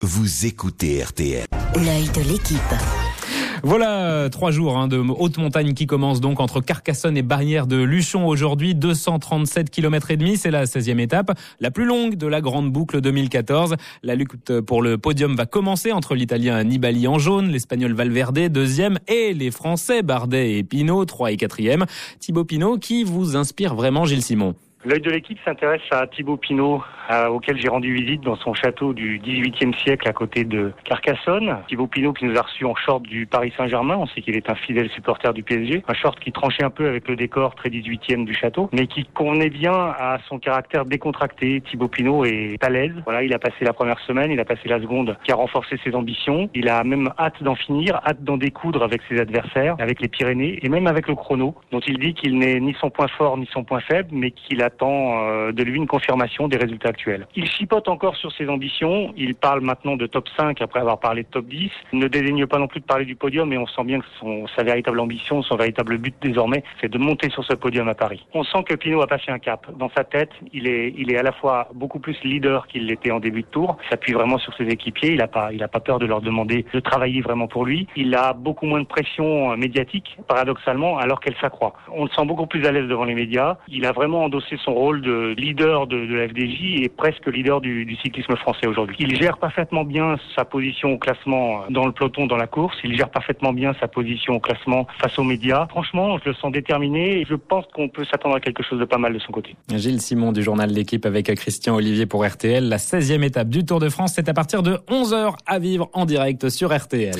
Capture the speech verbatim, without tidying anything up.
Vous écoutez R T L. L'œil de l'équipe. Voilà, trois jours hein, de haute montagne qui commencent donc entre Carcassonne et Barrière de Luchon aujourd'hui. deux cent trente-sept kilomètres et demi, c'est la seizième étape, la plus longue de la grande boucle deux mille quatorze. La lutte pour le podium va commencer entre l'Italien Nibali en jaune, l'Espagnol Valverde deuxième et les Français Bardet et Pinot trois et quatrième. Thibaut Pinot qui vous inspire vraiment, Gilles Simon? L'œil de l'équipe s'intéresse à Thibaut Pinot, euh, auquel j'ai rendu visite dans son château du dix-huitième siècle à côté de Carcassonne. Thibaut Pinot qui nous a reçus en short du Paris Saint-Germain. On sait qu'il est un fidèle supporter du P S G. Un short qui tranchait un peu avec le décor très dix-huitième du château, mais qui convenait bien à son caractère décontracté. Thibaut Pinot est à l'aise. Voilà, il a passé la première semaine, il a passé la seconde, qui a renforcé ses ambitions. Il a même hâte d'en finir, hâte d'en découdre avec ses adversaires, avec les Pyrénées et même avec le chrono, dont il dit qu'il n'est ni son point fort ni son point faible, mais qu'il a attend de lui une confirmation des résultats actuels. Il chipote encore sur ses ambitions, il parle maintenant de top cinq après avoir parlé de top dix, il ne dédaigne pas non plus de parler du podium, mais on sent bien que son, sa véritable ambition, son véritable but désormais, c'est de monter sur ce podium à Paris. On sent que Pinot a passé un cap. Dans sa tête, il est, il est à la fois beaucoup plus leader qu'il l'était en début de tour, il s'appuie vraiment sur ses équipiers, il n'a pas, il a pas peur de leur demander de travailler vraiment pour lui, il a beaucoup moins de pression médiatique, paradoxalement, alors qu'elle s'accroît. On le sent beaucoup plus à l'aise devant les médias, il a vraiment endossé son rôle de leader de, de la F D J et presque leader du, du cyclisme français aujourd'hui. Il gère parfaitement bien sa position au classement dans le peloton, dans la course. Il gère parfaitement bien sa position au classement face aux médias. Franchement, je le sens déterminé et je pense qu'on peut s'attendre à quelque chose de pas mal de son côté. Gilles Simon du journal L'Équipe avec Christian Olivier pour R T L. La seizième étape du Tour de France, c'est à partir de onze heures à vivre en direct sur R T L.